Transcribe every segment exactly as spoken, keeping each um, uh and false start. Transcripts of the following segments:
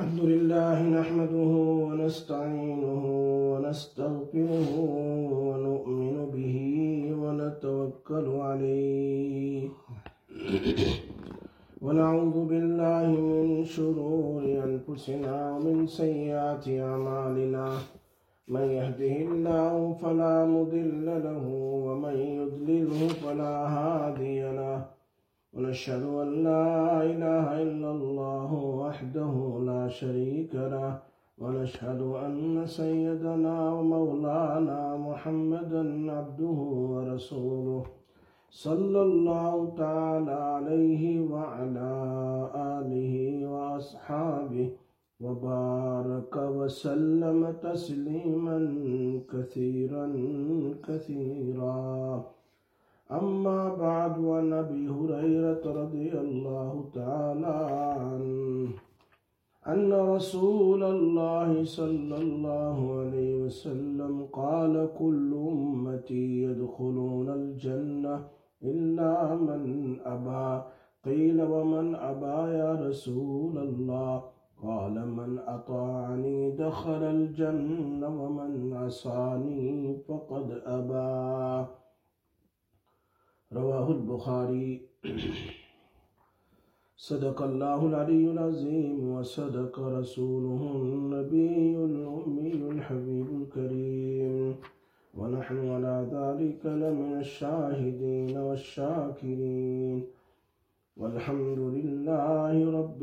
الحمد لله نحمده ونستعينه ونستغفره ونؤمن به ونتوكل عليه ونعوذ بالله من شرور أنفسنا ومن سيئات أعمالنا من يهده الله فلا مضل له ومن يضلله فلا هادي له ونشهد أن لا إله إلا الله وحده لا شريك له ونشهد أن سيدنا ومولانا محمدا عبده ورسوله صلى الله تعالى عليه وعلى آله وأصحابه وبارك وسلم تسليما كثيرا كثيرا. أما بعد، وعن أبي هريرة رضي الله تعالى عنه أن رسول الله صلى الله عليه وسلم قال: كل أمتي يدخلون الجنة إلا من أبى. قيل: ومن أبى يا رسول الله؟ قال: من أطاعني دخل الجنة ومن عصاني فقد أبى. رواہ البخاری. صدق اللہ العلی العظیم وصدق رسولہ النبی الأمی الحبیب الکریم ونحن على ذلك لمن الشاہدین والشاکرین والحمد للہ رب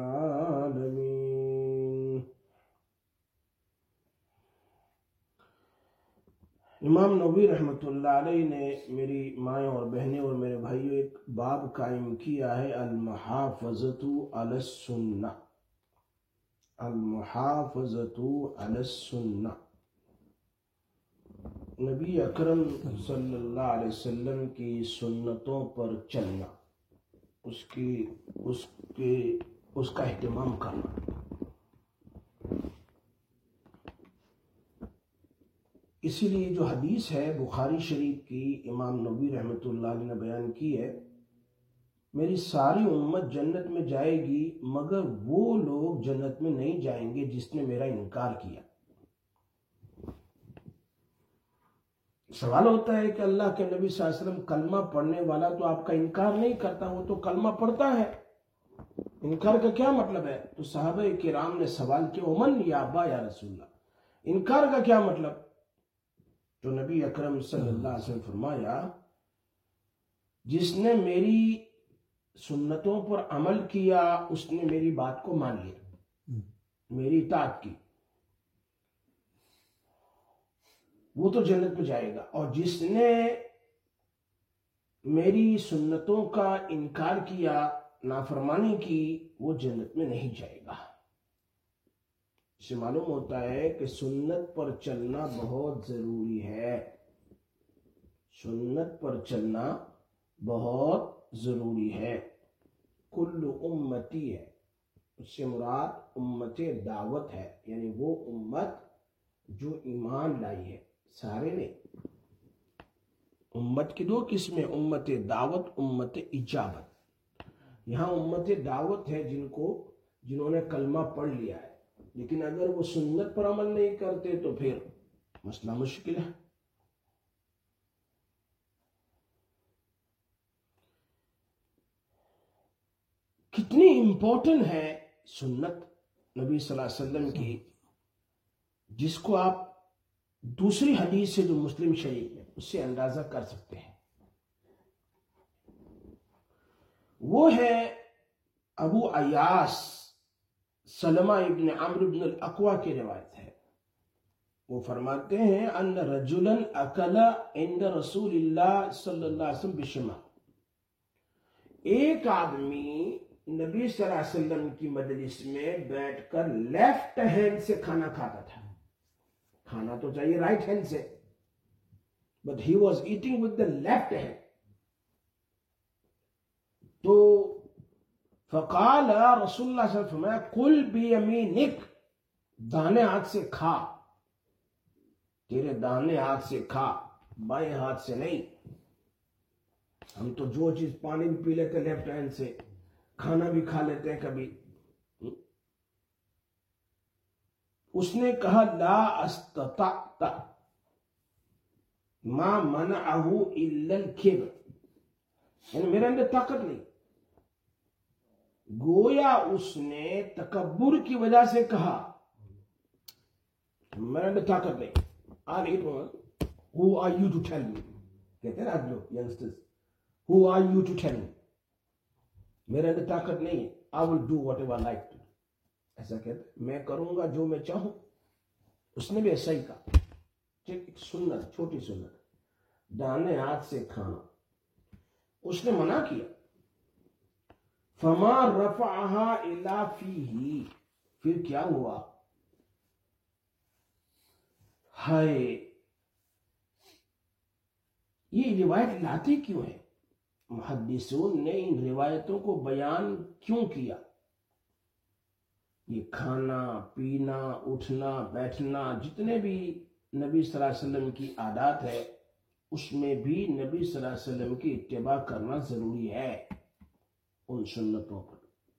العالمین. امام نووی رحمۃ اللہ علیہ نے میری مائیں اور بہنیں اور میرے بھائیوں ایک باب قائم کیا ہے: المحافظۃ علی السنہ. المحافظۃ علی السنہ، نبی اکرم صلی اللہ علیہ وسلم کی سنتوں پر چلنا، اس کی اس کے اس کا اہتمام کرنا. اسی لیے جو حدیث ہے بخاری شریف کی، امام نووی رحمۃ اللہ علیہ نے بیان کی ہے: میری ساری امت جنت میں جائے گی مگر وہ لوگ جنت میں نہیں جائیں گے جس نے میرا انکار کیا. سوال ہوتا ہے کہ اللہ کے نبی صلی اللہ علیہ وسلم کلمہ پڑھنے والا تو آپ کا انکار نہیں کرتا، وہ تو کلمہ پڑھتا ہے، انکار کا کیا مطلب ہے؟ تو صحابہ کرام نے سوال کیا: ومن یابا یا رسول اللہ، انکار کا کیا مطلب؟ تو نبی اکرم صلی اللہ علیہ وسلم فرمایا: جس نے میری سنتوں پر عمل کیا اس نے میری بات کو مان لیا، میری اطاعت کی، وہ تو جنت میں جائے گا. اور جس نے میری سنتوں کا انکار کیا، نافرمانی کی، وہ جنت میں نہیں جائے گا. اس سے معلوم ہوتا ہے کہ سنت پر چلنا بہت ضروری ہے. سنت پر چلنا بہت ضروری ہے. کل امتی ہے، اس سے مراد امت دعوت ہے، یعنی وہ امت جو ایمان لائی ہے، سارے نہیں. امت کی دو قسمیں: امت دعوت، امت اجابت. یہاں امت دعوت ہے جن کو جنہوں نے کلمہ پڑھ لیا ہے، لیکن اگر وہ سنت پر عمل نہیں کرتے تو پھر مسئلہ مشکل ہے. کتنی امپورٹنٹ ہے سنت نبی صلی اللہ علیہ وسلم کی، جس کو آپ دوسری حدیث سے جو مسلم شریف ہے اس سے اندازہ کر سکتے ہیں. وہ ہے ابو ایاس سلمہ ابن عمرو ابن الاقوع کی روایت ہے. وہ فرماتے ہیں: ان رجلا اکل عند رسول اللہ صلی اللہ علیہ وسلم بشمال. ایک آدمی نبی صلی اللہ علیہ وسلم کی مجلس میں بیٹھ کر لیفٹ ہینڈ سے کھانا کھاتا تھا. کھانا تو چاہیے رائٹ ہینڈ سے، but he was eating with the left hand. تو فقال رسول اللہ صلی اللہ علیہ وسلم فرمایا: کل بیمینک، دانے ہاتھ سے کھا، تیرے دانے ہاتھ سے کھا، بائیں ہاتھ سے نہیں. ہم تو جو چیز پانی بھی پی لیتے لیفٹ ہینڈ سے، کھانا بھی کھا لیتے ہیں کبھی. اس نے کہا لا استطعت ما منعه الا الكبر، یعنی میرے اندر طاقت نہیں. گویا اس نے تکبر کی وجہ سے کہا میرے اندر طاقت نہیں. On eight who are you to tell me، کہتے ہیں آپ لوگ youngsters، who are you to tell me، میرے اندر طاقت نہیں ہے. I will do whatever I like to، ایسا کہتے ہیں میں کروں گا جو میں چاہوں. اس نے بھی ایسا ہی کہا. ایک سنت، چھوٹی سنت، دانے ہاتھ سے کھانا اس نے منع کیا. فما رفعها الى فیہ، پھر کیا ہوا؟ ہائے، یہ روایت لاتے کیوں ہیں؟ محدثون نے ان روایتوں کو بیان کیوں کیا؟ یہ کھانا پینا اٹھنا بیٹھنا جتنے بھی نبی صلی اللہ علیہ وسلم کی عادات ہے اس میں بھی نبی صلی اللہ علیہ وسلم کی اتباع کرنا ضروری ہے ان سنتوں پر.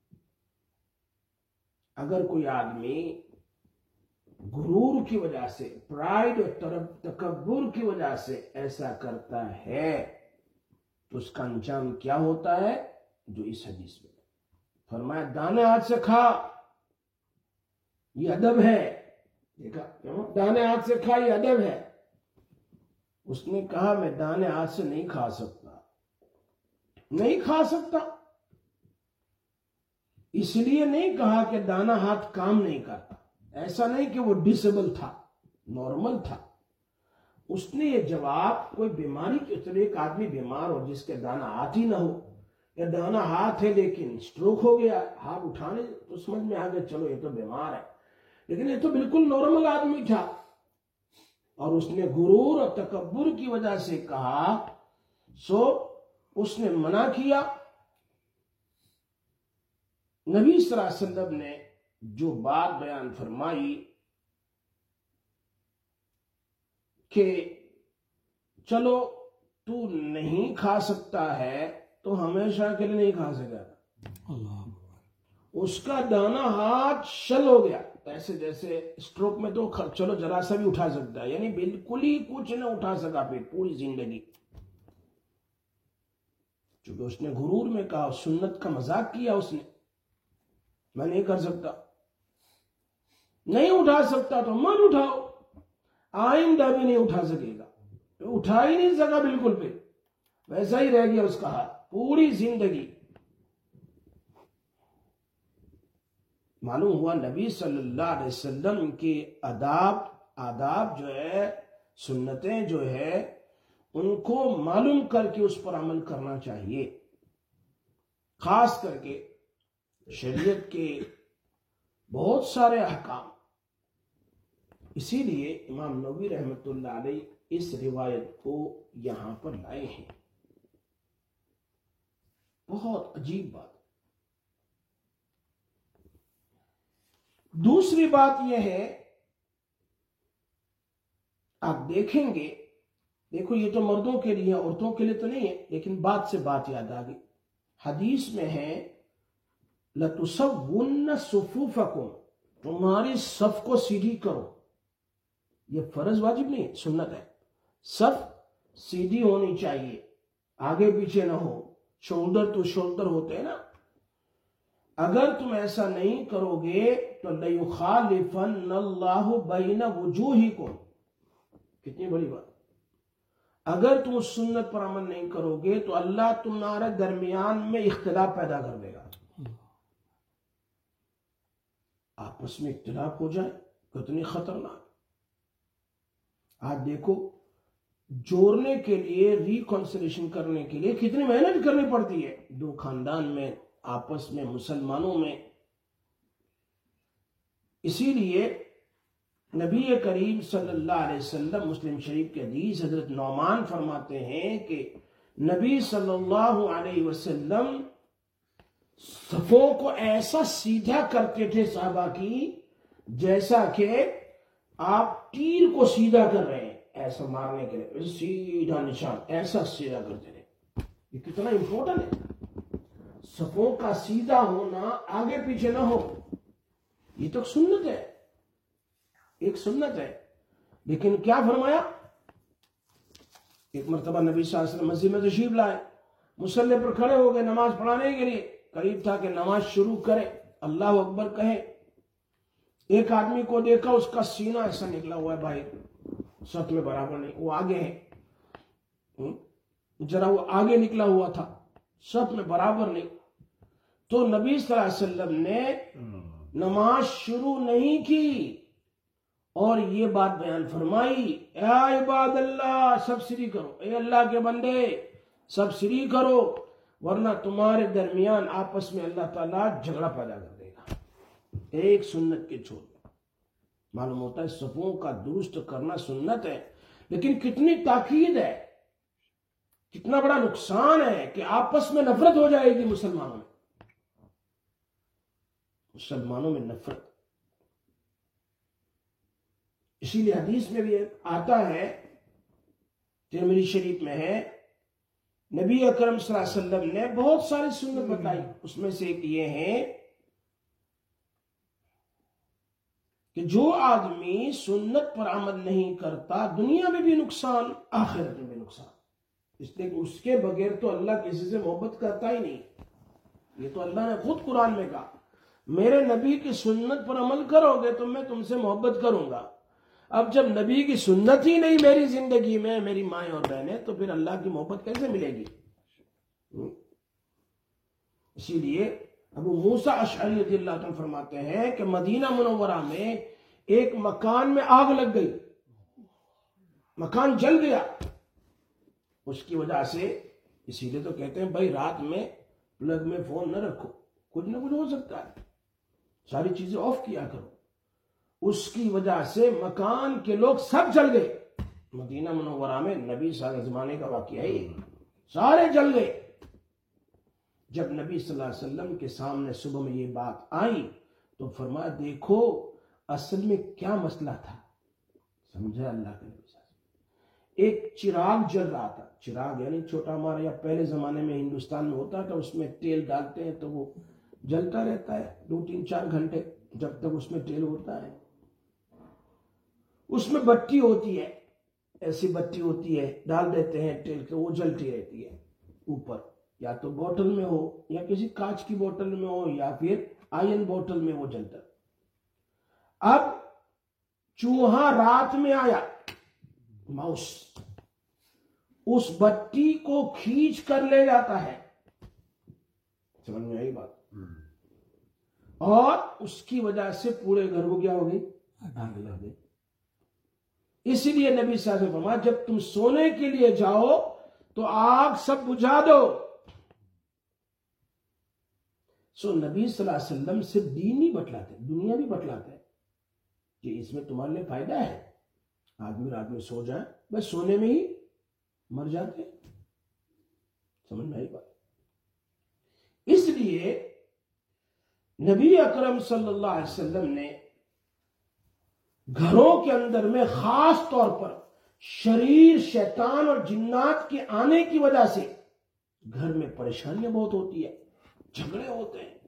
اگر کوئی آدمی غرور کی وجہ سے، پرائیڈ اور تکبر کی وجہ سے ایسا کرتا ہے تو اس کا انجام کیا ہوتا ہے؟ جو اس حدیث میں فرمایا دانے ہاتھ سے کھا، یہ ادب ہے. دیکھا دانے ہاتھ سے کھا، یہ ادب ہے. اس نے کہا میں دانے ہاتھ سے نہیں کھا سکتا، نہیں کھا سکتا. اس لیے نہیں کہا کہ دانا ہاتھ کام نہیں کرتا، ایسا نہیں کہ وہ ڈسیبل تھا، نارمل تھا. اس نے یہ جواب کوئی بیماری کے طرح، ایک آدمی بیمار ہو جس کے دانا ہاتھ ہی نہ ہو، یا دانا ہاتھ ہے لیکن سٹروک ہو گیا، ہاتھ اٹھانے تو سمجھ میں آ گیا چلو یہ تو بیمار ہے، لیکن یہ تو بالکل نارمل آدمی تھا. اور اس نے غرور اور تکبر کی وجہ سے کہا، سو اس نے منع کیا. نبی صلی اللہ علیہ وسلم نے جو بات بیان فرمائی کہ چلو تو نہیں کھا سکتا ہے تو ہمیشہ کے لیے نہیں کھا سکے گا. اس کا دانا ہاتھ شل ہو گیا، ایسے جیسے اسٹروک میں تو چلو ذرا سا بھی اٹھا سکتا ہے، یعنی بالکل ہی کچھ نہ اٹھا سکا پھر پوری زندگی. چونکہ اس نے غرور میں کہا، سنت کا مذاق کیا اس نے، میں نہیں کر سکتا، نہیں اٹھا سکتا تو مت اٹھاؤ، آئندہ بھی نہیں اٹھا سکے گا. اٹھا ہی نہیں سکا بالکل، پھر ویسا ہی رہ گیا اس کا ہاتھ پوری زندگی. معلوم ہوا نبی صلی اللہ علیہ وسلم کے آداب آداب جو ہے، سنتیں جو ہے، ان کو معلوم کر کے اس پر عمل کرنا چاہیے. خاص کر کے شریعت کے بہت سارے احکام. اسی لیے امام نووی رحمۃ اللہ علیہ اس روایت کو یہاں پر لائے ہیں. بہت عجیب بات. دوسری بات یہ ہے، آپ دیکھیں گے، دیکھو یہ تو مردوں کے لیے، عورتوں کے لیے تو نہیں ہے، لیکن بات سے بات یاد آ گئی. حدیث میں ہے لَتُسَوُّنَّ صُفُوفَكُمْ، تمہاری صف کو سیدھی کرو. یہ فرض واجب نہیں ہے، سنت ہے. صف سیدھی ہونی چاہیے، آگے پیچھے نہ ہو، شولڈر ٹو شولڈر ہوتے ہیں نا. اگر تم ایسا نہیں کرو گے تو لَيُخَالِفَنَّ اللَّهُ بَيْنَ وُجُوهِكُمْ. کتنی بڑی بات. اگر تم اس سنت پر عمل نہیں کرو گے تو اللہ تمہارے درمیان میں اختلاف پیدا کر دے گا. آپس میں اختلاف ہو جائے کتنی خطرناک. آج دیکھو جوڑنے کے لیے، ریکنسیلیشن کرنے کے لیے کتنی محنت کرنی پڑتی ہے دو خاندان میں، آپس میں، مسلمانوں میں. اسی لیے نبی کریم صلی اللہ علیہ وسلم، مسلم شریف کے حدیث، حضرت نعمان فرماتے ہیں کہ نبی صلی اللہ علیہ وسلم صفوں کو ایسا سیدھا کرتے تھے صحابہ کی جیسا کہ آپ تیر کو سیدھا کر رہے ہیں، ایسا مارنے کے لیے سیدھا نشان ایسا سیدھا کرتے تھے. یہ کتنا امپورٹنٹ ہے، صفوں کا سیدھا ہونا، آگے پیچھے نہ ہو. یہ تو سنت ہے. ایک سنت ہے. لیکن کیا فرمایا؟ ایک مرتبہ نبی صلی اللہ علیہ وسلم مسجد میں تشریف لائے، مصلی پر کھڑے ہو گئے نماز پڑھانے کے لیے. قریب تھا کہ نماز شروع کرے، اللہ اکبر کہے. ایک آدمی کو دیکھا، اس کا سینہ ایسا نکلا ہوا ہے بھائی، صف میں برابر نہیں. وہ آگے ہے، ذرا وہ آگے نکلا ہوا تھا، صف میں برابر نہیں. تو نبی صلی اللہ علیہ وسلم نے نماز شروع نہیں کی اور یہ بات بیان فرمائی، اے عباد اللہ سب سری کرو، اے اللہ کے بندے سب سری کرو، ورنہ تمہارے درمیان آپس میں اللہ تعالیٰ جھگڑا پیدا کر دے گا. ایک سنت کے چھوڑ. معلوم ہوتا ہے صفوں کا درست کرنا سنت ہے، لیکن کتنی تاکید ہے، کتنا بڑا نقصان ہے کہ آپس میں نفرت ہو جائے گی. مسلمانوں میں مسلمانوں میں نفرت. اسی لیے حدیث میں بھی آتا ہے، ترمذی شریف میں ہے، نبی اکرم صلی اللہ علیہ وسلم نے بہت ساری سنت بتائی. اس میں سے ایک یہ ہے کہ جو آدمی سنت پر عمل نہیں کرتا، دنیا میں بھی نقصان، آخرت میں بھی نقصان. اس لیے کہ اس کے بغیر تو اللہ کسی سے محبت کرتا ہی نہیں. یہ تو اللہ نے خود قرآن میں کہا، میرے نبی کی سنت پر عمل کرو گے تو میں تم سے محبت کروں گا. اب جب نبی کی سنت ہی نہیں میری زندگی میں، میری مائیں اور بہنیں، تو پھر اللہ کی محبت کیسے ملے گی؟ اسی لیے ابو موسیٰ اشعری رضی اللہ عنہ فرماتے ہیں کہ مدینہ منورہ میں ایک مکان میں آگ لگ گئی، مکان جل گیا. اس کی وجہ سے، اسی لیے تو کہتے ہیں بھائی رات میں پلگ میں فون نہ رکھو، کچھ نہ کچھ ہو سکتا ہے، ساری چیزیں آف کیا کرو. اس کی وجہ سے مکان کے لوگ سب جل گئے. مدینہ منورہ میں نبی صلی اللہ علیہ زمانے کا واقعہ ہے، سارے جل گئے. جب نبی صلی اللہ علیہ وسلم کے سامنے صبح میں یہ بات آئی تو فرمایا دیکھو اصل میں کیا مسئلہ تھا. سمجھا اللہ کے نبی صلی اللہ علیہ وسلم. ایک چراغ جل رہا تھا، چراغ یعنی چھوٹا ہمارا یا پہلے زمانے میں ہندوستان میں ہوتا تھا، اس میں تیل ڈالتے ہیں تو وہ جلتا رہتا ہے دو تین چار گھنٹے جب تک اس میں تیل ہوتا ہے. اس میں بتی ہوتی ہے، ایسی بتی ہوتی ہے، ڈال دیتے ہیں تیل کے، وہ جلتی رہتی ہے اوپر، یا تو بوتل میں ہو یا کسی کانچ کی بوتل میں ہو یا پھر آئرن بوتل میں وہ جلتا. اب چوہا رات میں آیا، ماؤس، اس بتی کو کھینچ کر لے جاتا ہے. سمجھ میں آئی بات؟ اور اس کی وجہ سے پورے گھر کو کیا ہو گئی؟ آگ لگ گئی. اسی لیے نبی صلی اللہ علیہ وسلم فرمایا جب تم سونے کے لیے جاؤ تو آگ سب بجھا دو. سو نبی صلی اللہ علیہ وسلم صرف دین نہیں بتلاتے، دنیا بھی بتلاتے ہیں کہ اس میں تمہارے لیے فائدہ ہے. آدمی رات میں سو جائے، بس سونے میں ہی مر جاتے. سمجھ میں آئی بات؟ اس لیے نبی اکرم صلی اللہ علیہ وسلم نے گھروں کے اندر میں خاص طور پر شریر، شیطان اور جنات کے آنے کی وجہ سے گھر میں پریشانیاں بہت ہوتی ہے، جھگڑے ہوتے ہیں.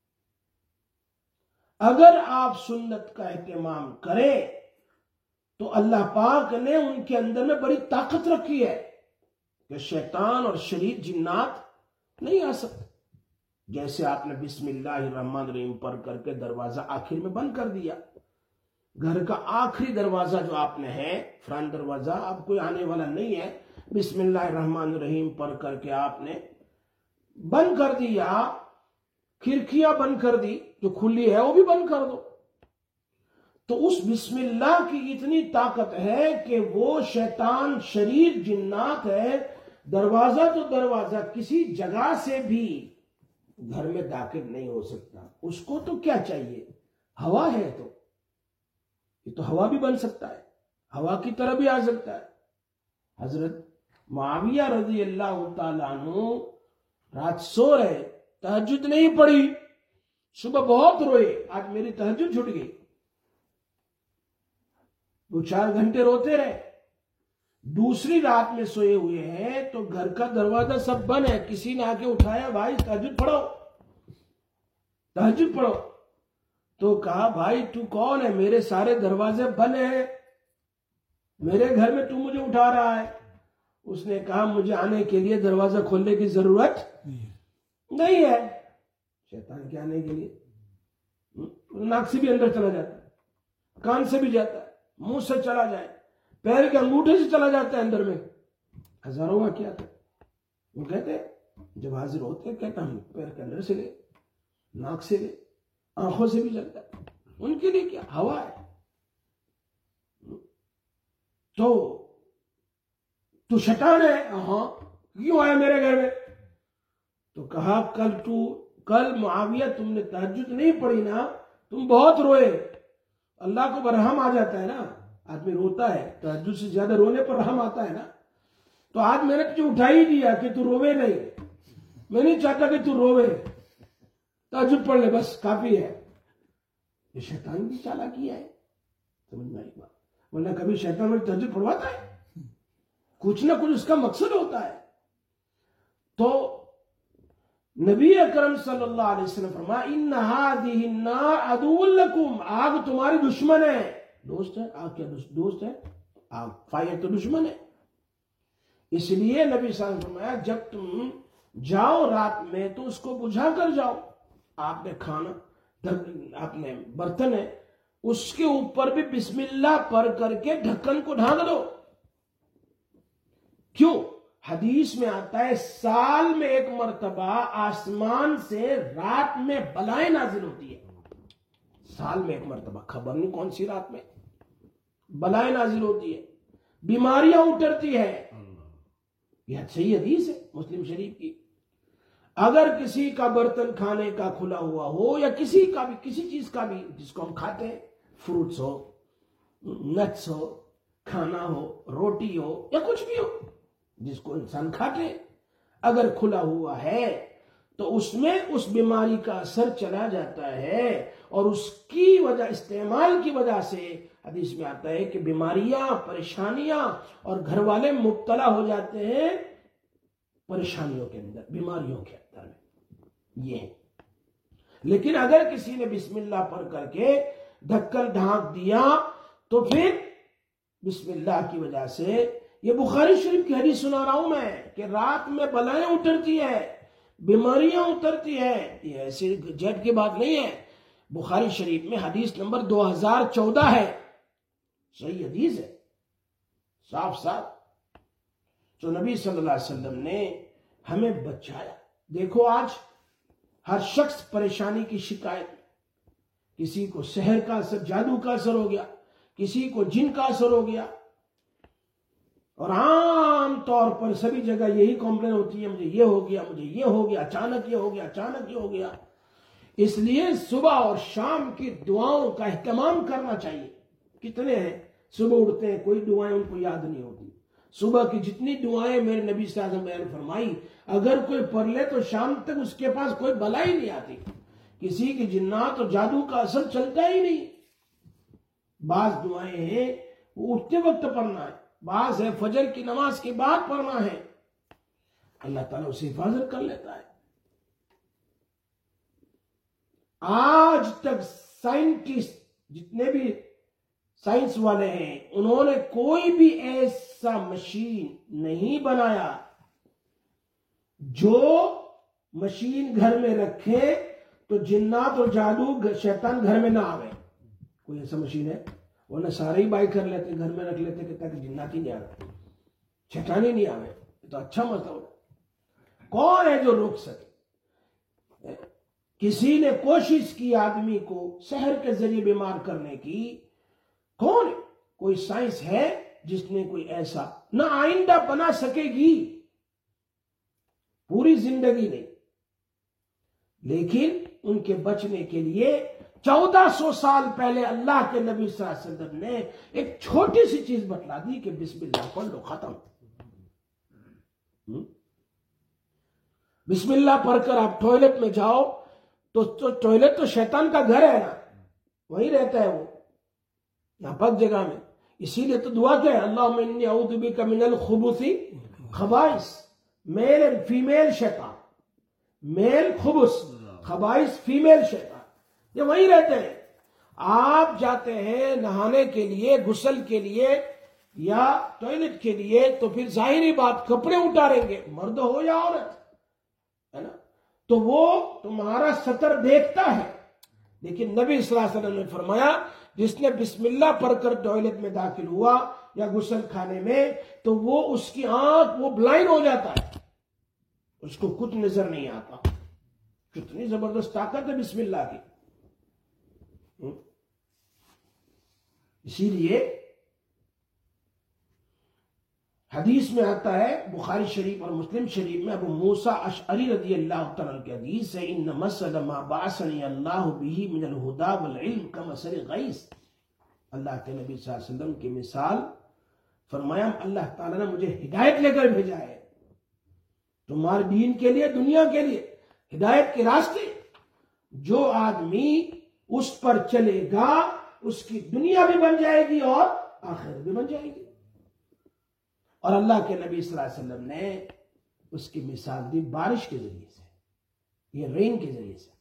اگر آپ سنت کا اہتمام کریں تو اللہ پاک نے ان کے اندر میں بڑی طاقت رکھی ہے کہ شیطان اور شریر، جنات نہیں آ سکتے. جیسے آپ نے بسم اللہ الرحمن الرحیم پڑھ کر کے دروازہ آخر میں بند کر دیا، گھر کا آخری دروازہ جو آپ نے ہے، فرنٹ دروازہ، اب کوئی آنے والا نہیں ہے، بسم اللہ الرحمن الرحیم پڑھ کر کے آپ نے بند کر دیا. کھڑکیاں بند کر دی، جو کھلی ہے وہ بھی بند کر دو. تو اس بسم اللہ کی اتنی طاقت ہے کہ وہ شیطان، شریر، جنات ہے، دروازہ تو دروازہ کسی جگہ سے بھی گھر میں داخل نہیں ہو سکتا. اس کو تو کیا چاہیے؟ ہوا ہے، تو یہ تو ہوا بھی بن سکتا ہے، ہوا کی طرح بھی آ سکتا ہے. حضرت معاویہ رضی اللہ تعالیٰ عنہ رات سو رہے، تہجد نہیں پڑھی، صبح بہت روئے، آج میری تہجد چھوٹ گئی. دو چار گھنٹے روتے رہے. دوسری رات میں سوئے ہوئے ہیں تو گھر کا دروازہ سب بند ہے، کسی نے آ کے اٹھایا، بھائی تہجد پڑھو، تہجد پڑھو. تو کہا بھائی تو کون ہے؟ میرے سارے دروازے بند ہیں، میرے گھر میں تو مجھے اٹھا رہا ہے۔ اس نے کہا مجھے آنے کے لیے دروازہ کھولنے کی ضرورت نہیں ہے۔ شیطان کے آنے کے لیے ناک سے بھی اندر چلا جاتا ہے، کان سے بھی جاتا ہے، منہ سے چلا جائے، پیر کے انگوٹھے سے چلا جاتا ہے اندر میں، ہزاروں کا کیا تھا۔ وہ کہتے جب حاضر ہوتے ہیں کہتا ہوں پیر کے اندر سے لے، ناک سے لے، آنکھوں سے بھی جلتا ہے، ان کے لیے کیا ہوا ہے۔ تو تو شیطان ہے؟ ہاں۔ کیوں آیا میرے گھر میں؟ تو کہا کل تو کل معاویہ تم نے تہجد نہیں پڑھی نا، تم بہت روئے، اللہ کو برہم آ جاتا ہے نا، آدمی روتا ہے، تہجد سے زیادہ رونے پر رحم آتا ہے نا۔ تو آج میں نے تجھے اٹھا ہی دیا کہ تو روے نہیں، میں نہیں چاہتا کہ تو روے، تہجد پڑھ لے بس کافی ہے۔ یہ شیطان کی چالاکی ہے، سمجھ میں آئی بات؟ ورنہ کبھی شیطان میں تہجد پڑھواتا ہے؟ کچھ نہ کچھ اس کا مقصد ہوتا ہے۔ تو نبی اکرم صلی اللہ علیہ وسلم فرمایا ان هذه النار عدو لکم، آگ تمہاری دشمن ہے۔ دوست ہے آگ؟ کیا دوست ہے؟ آگ فائر تو دشمن ہے۔ اس لیے نبی صلی اللہ علیہ وسلم فرمایا جب تم جاؤ رات میں تو اس کو بجھا کر جاؤ۔ آپ نے کھانا، آپ نے برتن ہے، اس کے اوپر بھی بسم اللہ پڑھ کر کے ڈھکن کو ڈھانک دو۔ کیوں؟ حدیث میں آتا ہے سال میں ایک مرتبہ آسمان سے رات میں بلائیں نازل ہوتی ہے، سال میں ایک مرتبہ، خبر نہیں کون سی رات میں بلائیں نازل ہوتی ہے، بیماریاں اترتی ہے۔ یہ صحیح حدیث ہے مسلم شریف کی۔ اگر کسی کا برتن کھانے کا کھلا ہوا ہو یا کسی کا بھی کسی چیز کا بھی جس کو ہم کھاتے ہیں، فروٹس ہو، نٹس ہو، کھانا ہو، روٹی ہو یا کچھ بھی ہو جس کو انسان کھاتے، اگر کھلا ہوا ہے تو اس میں اس بیماری کا اثر چلا جاتا ہے، اور اس کی وجہ استعمال کی وجہ سے حدیث میں آتا ہے کہ بیماریاں، پریشانیاں اور گھر والے مبتلا ہو جاتے ہیں پریشانیوں کے اندر، بیماریوں کے اندر میں یہ ہے۔ لیکن اگر کسی نے بسم اللہ پڑھ کر کے ڈھکن ڈھانک دیا تو پھر بسم اللہ کی وجہ سے، یہ بخاری شریف کی حدیث سنا رہا ہوں میں، کہ رات میں بلائیں اترتی ہے، بیماریاں اترتی ہے، یہ ایسے جھٹ کی بات نہیں ہے۔ بخاری شریف میں حدیث نمبر دو ہزار چودہ ہے، صحیح حدیث ہے، صاف صاف، جو نبی صلی اللہ علیہ وسلم نے ہمیں بچایا۔ دیکھو آج ہر شخص پریشانی کی شکایت، کسی کو سحر کا اثر، جادو کا اثر ہو گیا، کسی کو جن کا اثر ہو گیا، اور عام طور پر سبھی جگہ یہی کمپلین ہوتی ہے، مجھے یہ ہو گیا، مجھے یہ ہو گیا، اچانک یہ ہو گیا، اچانک یہ ہو گیا۔ اس لیے صبح اور شام کی دعاؤں کا اہتمام کرنا چاہیے۔ کتنے ہیں صبح اٹھتے ہیں کوئی دعائیں ان کو یاد نہیں ہوتی، صبح کی جتنی دعائیں میرے نبی صلی اللہ علیہ وسلم بیان فرمائی اگر کوئی پڑھ لے تو شام تک اس کے پاس کوئی بلا ہی نہیں آتی، کسی کی جنات اور جادو کا اثر چلتا ہی نہیں۔ بعض دعائیں ہیں وہ اٹھتے وقت پڑھنا ہے، بعض ہے فجر کی نماز کے بعد پڑھنا ہے، اللہ تعالیٰ اسے حفاظت کر لیتا ہے۔ آج تک سائنٹسٹ جتنے بھی سائنس والے ہیں انہوں نے کوئی بھی ایسا مشین نہیں بنایا جو مشین گھر میں رکھے تو جنات اور جادو شیطان گھر میں نہ آوے۔ کوئی ایسا مشین ہے؟ ورنہ سارے ہی بائی کر لیتے، گھر میں رکھ لیتے کہ تاکہ جنات ہی نہیں آوے، شیطان ہی نہیں آوے، تو اچھا مسئلہ ہوگا۔ کون ہے جو روک سکے؟ کسی نے کوشش کی آدمی کو سحر کے ذریعے بیمار کرنے کی، کون ہے؟ کوئی سائنس ہے جس نے کوئی ایسا، نہ آئندہ بنا سکے گی پوری زندگی نہیں۔ لیکن ان کے بچنے کے لیے چودہ سو سال پہلے اللہ کے نبی صلی اللہ علیہ وسلم نے ایک چھوٹی سی چیز بتلا دی کہ بسم اللہ پڑھ لو، ختم۔ بسم اللہ پڑھ کر آپ ٹوائلٹ میں جاؤ تو ٹوائلٹ تو شیطان کا گھر ہے نا، وہی رہتا ہے وہ ناپاک جگہ میں۔ اسی لیے تو دعا کیا ہے، اللہم انی اعوذ بک من الخبث خبائث، میل اینڈ فیمیل شیطان، میل خبث، خبائث فیمیل شیطان، یہ وہی رہتے ہیں۔ آپ جاتے ہیں نہانے کے لیے، غسل کے لیے یا ٹوائلٹ کے لیے، تو پھر ظاہری بات کپڑے اتاریں گے، مرد ہو یا عورت، ہے نا، تو وہ تمہارا ستر دیکھتا ہے۔ لیکن نبی صلی اللہ علیہ وسلم نے فرمایا جس نے بسم اللہ پڑھ کر ٹوائلٹ میں داخل ہوا یا غسل خانے میں، تو وہ اس کی آنکھ وہ بلائنڈ ہو جاتا ہے، اس کو کچھ نظر نہیں آتا۔ کتنی زبردست طاقت ہے بسم اللہ کی۔ اسی لیے حدیث میں آتا ہے، بخاری شریف اور مسلم شریف میں، ابو موسیٰ اشعری رضی اللہ تعالیٰ عنہ کی حدیث ہے، ان مثل ما بعثنی اللہ بہ من الہدی والعلم کمثل غیث۔ اللہ کے نبی صلی اللہ علیہ وسلم کی مثال فرمایا، اللہ تعالیٰ نے مجھے ہدایت لے کر بھیجا ہے تمہارے دین کے لیے، دنیا کے لیے، ہدایت کے راستے۔ جو آدمی اس پر چلے گا اس کی دنیا بھی بن جائے گی اور آخرت بھی بن جائے گی۔ اور اللہ کے نبی صلی اللہ علیہ وسلم نے اس کی مثال دی بارش کے ذریعے سے، یہ رین کے ذریعے سے۔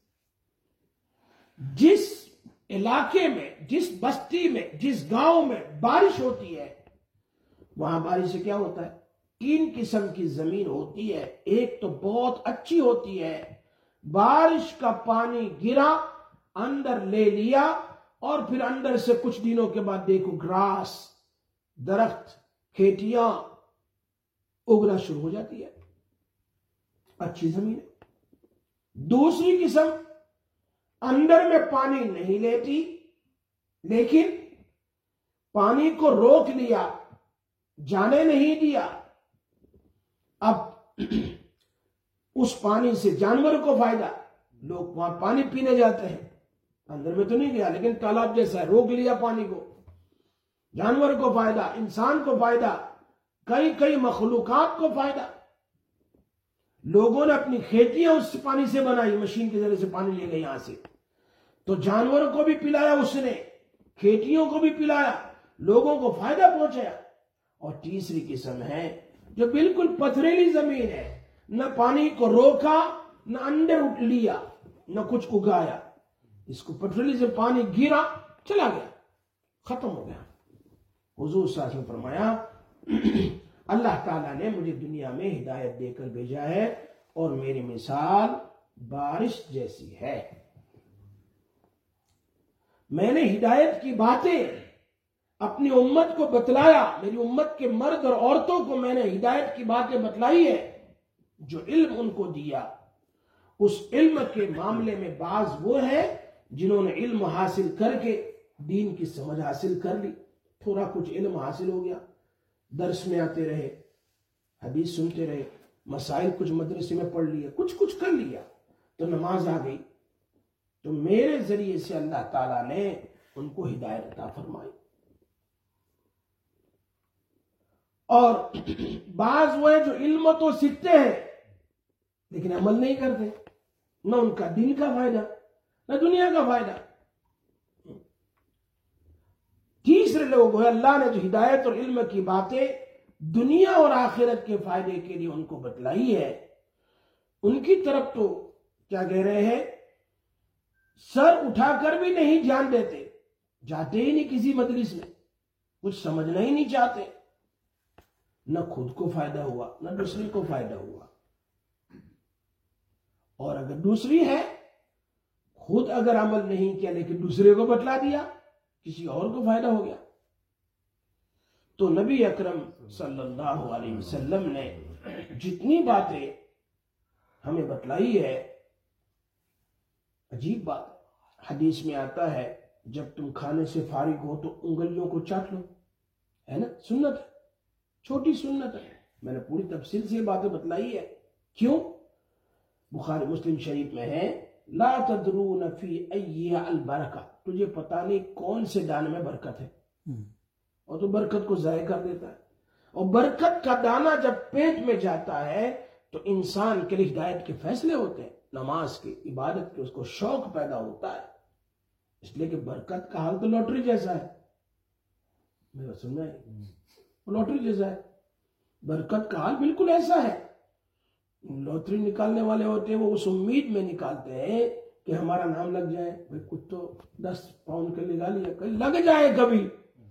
جس علاقے میں، جس بستی میں، جس گاؤں میں بارش ہوتی ہے، وہاں بارش سے کیا ہوتا ہے؟ تین قسم کی زمین ہوتی ہے۔ ایک تو بہت اچھی ہوتی ہے، بارش کا پانی گرا، اندر لے لیا، اور پھر اندر سے کچھ دنوں کے بعد دیکھو گراس، درخت، کھیتیاں اگنا شروع ہو جاتی ہے، اچھی زمین ہے۔ دوسری قسم اندر میں پانی نہیں لیتی، لیکن پانی کو روک لیا، جانے نہیں دیا۔ اب اس پانی سے جانور کو فائدہ، لوگ وہاں پانی پینے جاتے ہیں، اندر میں تو نہیں گیا لیکن تالاب جیسا ہے، روک لیا پانی کو، جانور کو فائدہ، انسان کو فائدہ، کئی کئی مخلوقات کو فائدہ۔ لوگوں نے اپنی کھیتیاں اس پانی سے بنائی، مشین کے ذریعے سے پانی لے گئے یہاں سے، تو جانوروں کو بھی پلایا اس نے، کھیتیوں کو بھی پلایا، لوگوں کو فائدہ پہنچایا۔ اور تیسری قسم ہے جو بالکل پتھریلی زمین ہے، نہ پانی کو روکا، نہ اندر اٹھ لیا، نہ کچھ اگایا، اس کو پتھریلی سے پانی گرا، چلا گیا، ختم ہو گیا۔ حضور صلی اللہ علیہ وسلم فرمایا اللہ تعالیٰ نے مجھے دنیا میں ہدایت دے کر بھیجا ہے اور میری مثال بارش جیسی ہے۔ میں نے ہدایت کی باتیں اپنی امت کو بتلایا، میری امت کے مرد اور عورتوں کو میں نے ہدایت کی باتیں بتلائی ہے۔ جو علم ان کو دیا، اس علم کے معاملے میں بعض وہ ہیں جنہوں نے علم حاصل کر کے دین کی سمجھ حاصل کر لی، تھوڑا کچھ علم حاصل ہو گیا، درس میں آتے رہے، حدیث سنتے رہے، مسائل کچھ مدرسے میں پڑھ لیے، کچھ کچھ کر لیا، تو نماز آ گئی، تو میرے ذریعے سے اللہ تعالیٰ نے ان کو ہدایت عطا فرمائی۔ اور بعض وہ ہیں جو علم تو سیکھتے ہیں لیکن عمل نہیں کرتے، نہ ان کا دین کا فائدہ نہ دنیا کا فائدہ۔ تیسرے لوگ ہیں اللہ نے جو ہدایت اور علم کی باتیں دنیا اور آخرت کے فائدے کے لیے ان کو بتلائی ہے، ان کی طرف تو کیا کہہ رہے ہیں، سر اٹھا کر بھی نہیں جان دیتے، جاتے ہی نہیں کسی مجلس میں، کچھ سمجھنا ہی نہیں چاہتے، نہ خود کو فائدہ ہوا نہ دوسری کو فائدہ ہوا۔ اور اگر دوسری ہے، خود اگر عمل نہیں کیا لیکن دوسرے کو بتلا دیا، کسی اور کو فائدہ ہو گیا۔ تو نبی اکرم صلی اللہ علیہ وسلم نے جتنی باتیں ہمیں بتلائی ہے، عجیب بات، حدیث میں آتا ہے جب تم کھانے سے فارغ ہو تو انگلیوں کو چاٹ لو، ہے نا، سنت ہے، چھوٹی سنت ہے، میں نے پوری تفصیل سے یہ باتیں بتلائی ہے۔ کیوں؟ بخاری مسلم شریف میں ہے، لا تدرون فی ای البرکہ، تجھے پتہ نہیں کون سے دانے میں برکت ہے، اور تو برکت کو ضائع کر دیتا ہے۔ اور برکت کا دانہ جب پیٹ میں جاتا ہے تو انسان کے لیے ہدایت کے فیصلے ہوتے ہیں، نماز کی، عبادت کے، اس کو شوق پیدا ہوتا ہے، اس لیے کہ برکت کا حال تو لوٹری جیسا ہے، میرا سننا ہے، لوٹری جیسا ہے، برکت کا حال بالکل ایسا ہے۔ لوٹری نکالنے والے ہوتے ہیں وہ اس امید میں نکالتے ہیں کہ ہمارا نام لگ جائے. بھائی کچھ تو دس پاؤنڈ کے لگا لیا, لگ جائے کبھی.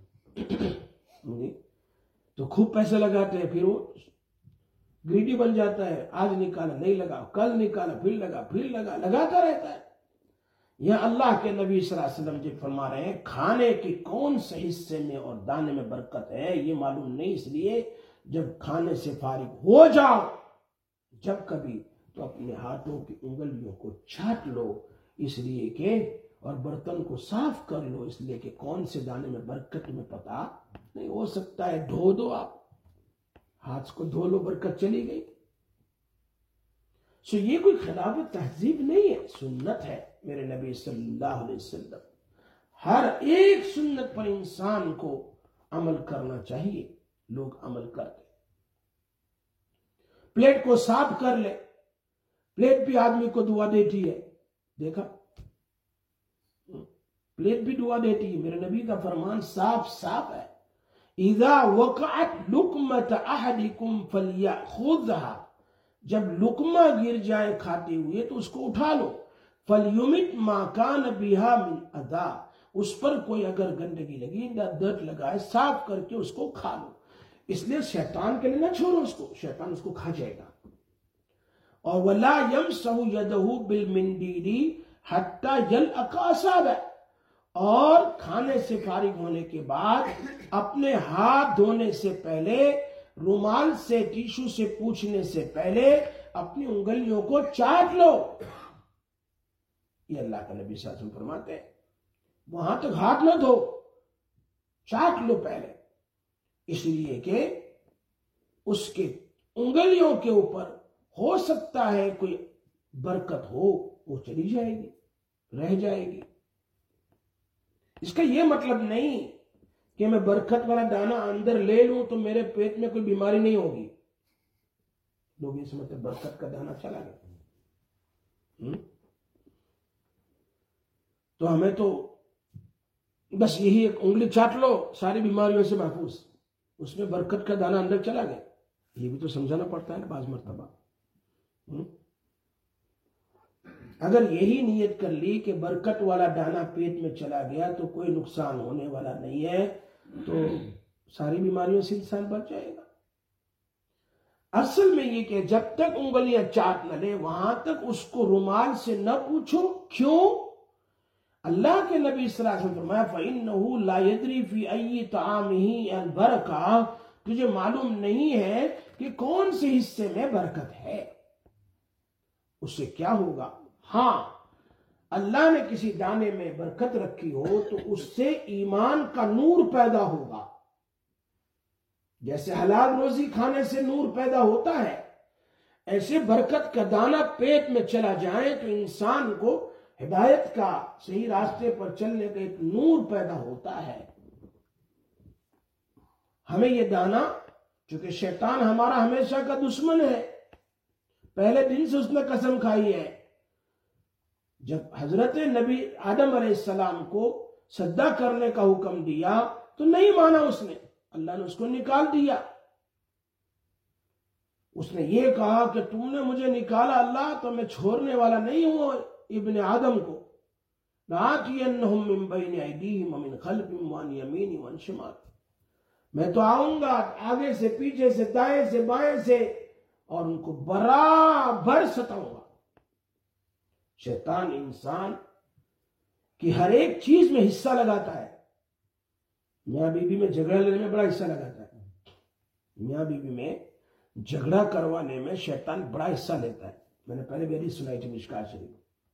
تو خوب پیسے لگاتے ہیں, پھر وہ گریڈی بن جاتا ہے. آج نکالا نہیں لگا, کل نکالا پھر لگا, پھر لگا, لگاتا رہتا ہے. یہ اللہ کے نبی صلی اللہ علیہ وسلم جب فرما رہے ہیں کھانے کے کون سے حصے میں اور دانے میں برکت ہے یہ معلوم نہیں, اس لیے جب کھانے سے فارغ ہو جاؤ جب کبھی تو اپنے ہاتھوں کی انگلیوں کو چاٹ لو, اس لیے کہ اور برتن کو صاف کر لو, اس لیے کہ کون سے دانے میں برکت میں پتا نہیں. ہو سکتا ہے دھو دو, آپ ہاتھ کو دھو لو, برکت چلی گئی. سو یہ کوئی خلاف تہذیب نہیں ہے, سنت ہے میرے نبی صلی اللہ علیہ وسلم. ہر ایک سنت پر انسان کو عمل کرنا چاہیے. لوگ عمل کرتے, پلیٹ کو صاف کر لے, پلیٹ بھی آدمی کو دعا دیتی ہے. دیکھا, پلیٹ بھی دعا دیتی ہے. میرے نبی کا فرمان صاف صاف ہے, اذا وقعت لقمۃ احدکم فلیأخذها, جب لقمہ گر جائے کھاتے ہوئے تو اس کو اٹھا لو. فلیمت ما کان بها من اذى, اس پر کوئی اگر گندگی لگی یا درد لگا ہے صاف کر کے اس کو کھا لو. اس لیے شیطان کے لیے نہ چھوڑو اس کو, شیطان اس کو کھا جائے گا. اور ولا یمسح یدہ بالمندیل حتی یلعق اصابعہ, اور کھانے سے فارغ ہونے کے بعد اپنے ہاتھ دھونے سے پہلے, رومال سے ٹیشو سے پوچھنے سے پہلے اپنی انگلیوں کو چاٹ لو. یہ اللہ کا نبی صلی اللہ علیہ وسلم فرماتے ہیں وہاں تک ہاتھ نہ دھو, چاٹ لو پہلے, اس لیے کہ اس کے انگلیوں کے اوپر ہو سکتا ہے کوئی برکت ہو, وہ چلی جائے گی, رہ جائے گی. اس کا یہ مطلب نہیں کہ میں برکت والا دانہ اندر لے لوں تو میرے پیٹ میں کوئی بیماری نہیں ہوگی. لوگ یہ سمجھتے برکت کا دانہ چلا گیا تو ہمیں تو بس یہی ایک انگلی چاٹ لو ساری بیماریوں سے محفوظ, اس میں برکت کا دانہ اندر چلا گیا. یہ بھی تو سمجھانا پڑتا ہے نا بعض مرتبہ. اگر یہی نیت کر لی کہ برکت والا دانہ پیٹ میں چلا گیا تو کوئی نقصان ہونے والا نہیں ہے, تو ساری بیماریوں سے انسان بچ جائے گا. اصل میں یہ کہ جب تک انگلیاں چاٹ نہ لے وہاں تک اس کو رومال سے نہ پوچھو. کیوں؟ اللہ کے نبی صلی اللہ علیہ وسلم فرمایا فَإِنَّهُ لَا يَدْرِي فِي أَيِّ طَعَامِهِ الْبَرَكَةُ, تجھے معلوم نہیں ہے کہ کون سے حصے میں برکت ہے, اس سے کیا ہوگا. ہاں اللہ نے کسی دانے میں برکت رکھی ہو تو اس سے ایمان کا نور پیدا ہوگا. جیسے حلال روزی کھانے سے نور پیدا ہوتا ہے, ایسے برکت کا دانہ پیٹ میں چلا جائے تو انسان کو ہدایت کا, صحیح راستے پر چلنے کا ایک نور پیدا ہوتا ہے. ہمیں یہ دانہ, چونکہ شیطان ہمارا ہمیشہ کا دشمن ہے, پہلے دن سے اس نے قسم کھائی ہے. جب حضرت نبی آدم علیہ السلام کو سجدہ کرنے کا حکم دیا تو نہیں مانا اس نے, اللہ نے اس کو نکال دیا. اس نے یہ کہا کہ تم نے مجھے نکالا اللہ تو میں چھوڑنے والا نہیں ہوں ابن آدم کو. لَآتِيَنَّهُم مِّن بَيْنِ أَيْدِيهِمْ وَمِنْ خَلْفِهِمْ وَعَنْ يَمِينِهِمْ وَعَنْ شِمَالِهِمْ, میں تو آؤں گا آگے سے, پیچھے سے, دائیں سے, بائیں سے, اور ان کو برابر ستاؤں گا. شیطان انسان کی ہر ایک چیز میں حصہ لگاتا ہے. میاں بیوی میں جھگڑا لینے میں بڑا حصہ لگاتا ہے. میاں بیوی میں جھگڑا کروانے میں شیطان بڑا حصہ لیتا ہے. میں نے پہلے بھی حدیث سنائی تھی مشکات شریف.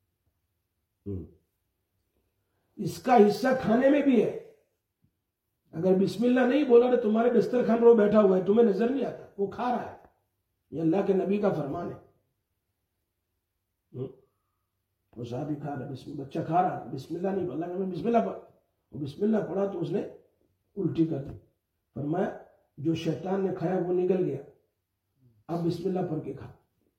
اس کا حصہ کھانے میں بھی ہے. اگر بسم اللہ نہیں بولا تو تمہارے دسترخوان پر وہ بیٹھا ہوا ہے, تمہیں نظر نہیں آتا, وہ کھا رہا ہے. یہ اللہ کے نبی کا فرمان ہے. وہ صحابی کھا رہا ہے, بچہ کھا رہا ہے, بسم اللہ نہیں بولا, اللہ نے بسم اللہ پڑھا, وہ بسم اللہ پڑھا تو اس نے الٹی کر دی. فرمایا جو شیطان نے کھایا وہ نگل گیا, اب بسم اللہ پڑھ کے کھا.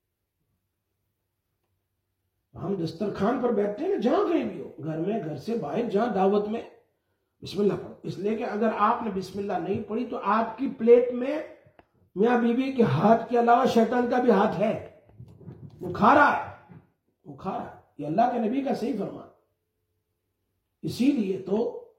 ہم دسترخوان پر بیٹھتے ہیں جہاں کہیں بھی ہو, گھر میں, گھر سے باہر, جہاں دعوت میں, بسم اللہ پڑھو. اس لیے کہ اگر آپ نے بسم اللہ نہیں پڑھی تو آپ کی پلیٹ میں میاں بیوی کے ہاتھ کے علاوہ شیطان کا بھی ہاتھ ہے, وہ کھا رہا ہے, وہ کھا رہا ہے. یہ اللہ کے نبی کا صحیح فرمان. اسی لیے تو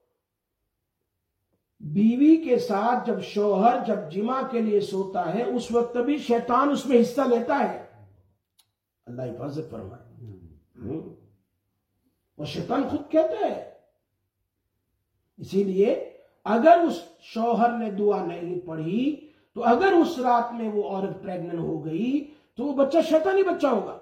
بیوی کے ساتھ جب شوہر جب جمع کے لیے سوتا ہے اس وقت بھی شیطان اس میں حصہ لیتا ہے. اللہ حفاظت فرمائے. وہ شیطان خود کہتا ہے. اسی لیے اگر اس شوہر نے دعا نہیں پڑھی تو اگر اس رات میں وہ عورت پریگننٹ ہو گئی تو وہ بچہ شیطانی بچہ ہوگا،